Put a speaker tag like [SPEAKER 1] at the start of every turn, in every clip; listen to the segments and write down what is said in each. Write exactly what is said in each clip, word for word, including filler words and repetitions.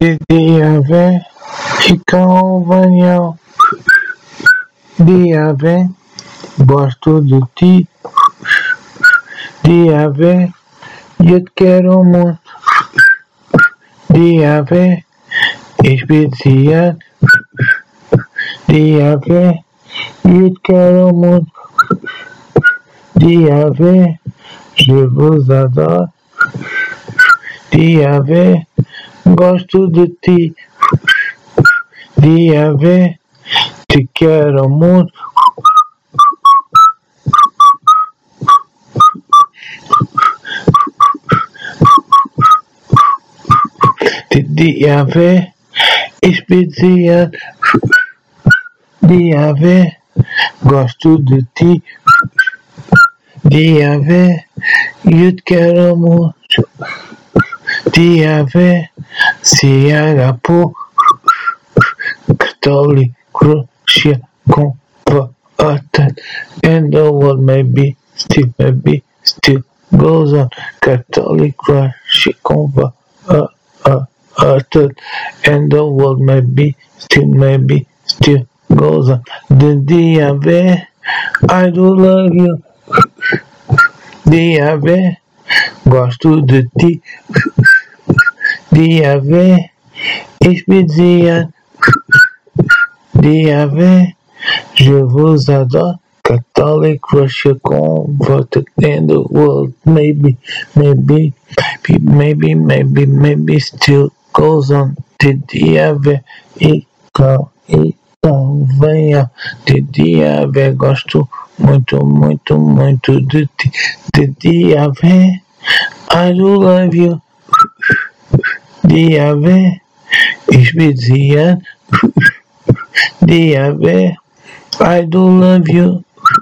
[SPEAKER 1] Dia vem e convenham. Dia vem, gosto de ti. Dia vem, eu te quero muito. Dia vem, especial. Dia vem, eu te quero muito. Dia vem, je vous adore. Dia vem, gosto de ti. Dia vem, te quero muito. Dia vem, especial. Dia vem, gosto de ti. Dia vem, eu te quero muito. Dia vem, se agapou. Catholic Russia converted, and the world maybe still maybe still goes on. Catholic Russia converted, and the world maybe still maybe still goes on. The dia vem, I do love you. Dia vem, gosto de ti. Dia vem, especial. Dia vem, je vous adore. Catholic Russia converted, and the world maybe, maybe, maybe, maybe, maybe still goes on. De dia vem e convenha. De dia vem, gosto muito, muito, muito de ti. De dia vem, I do love you. Dia vem, especial. Dia vem, I do love you.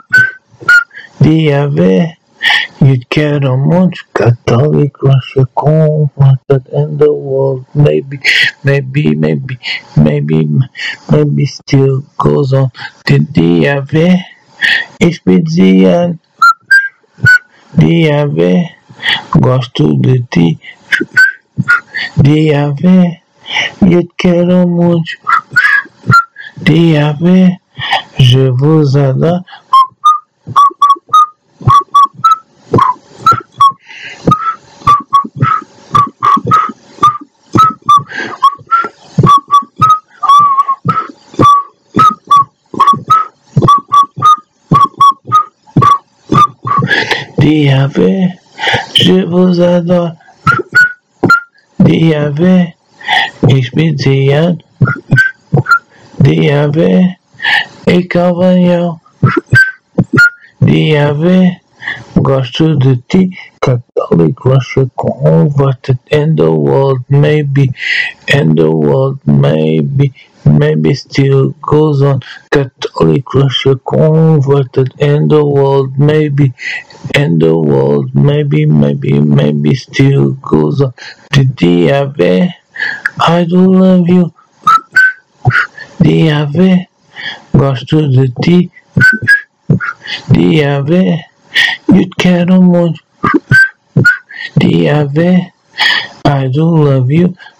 [SPEAKER 1] Dia vem, eu te quero muito. Catholic Russia converted, and the world maybe, maybe, maybe, maybe, maybe still goes on. De dia vem, especial. Dia vem, gosto de ti. Dia vem, eu te quero muito. Dia vem, je vous adore. Dia vem, je vous adore. Dia vem, especial. Dia vem e convenham. Dia vem, gosto de ti. Catholic Russia converted, and the world maybe, and the world maybe, maybe still goes on. Catholic Russia converted, and the world maybe, and the world maybe, maybe, maybe still goes on. De dia vem, I do love you. Dia vem, gosto de ti. Dia vem, eu te quero muito. Dia vem, I do love you.